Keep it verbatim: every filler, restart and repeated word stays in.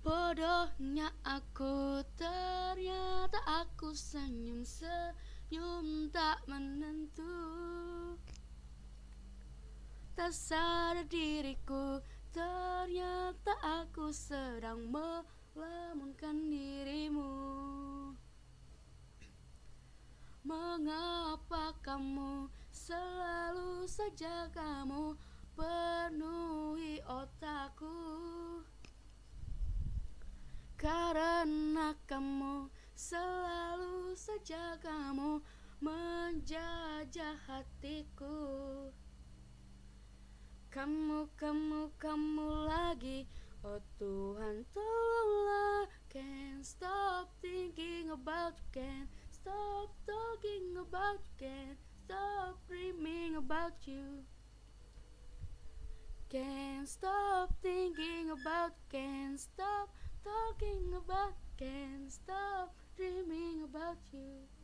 Bodohnya aku, ternyata aku senyum-senyum tak menentu. Tak sadar diriku, ternyata aku sedang melamunkan dirimu. Mengapa kamu selalu saja kamu penuhi otakku? Karena kamu selalu saja kamu menjajah hatiku. Kamu, kamu, kamu lagi. Oh Tuhan tolonglah. Can't stop thinking about you. Can't stop talking about you. Can't stop dreaming about you. Can't stop thinking about you. Can't stop talking about you. Can't stop dreaming about you.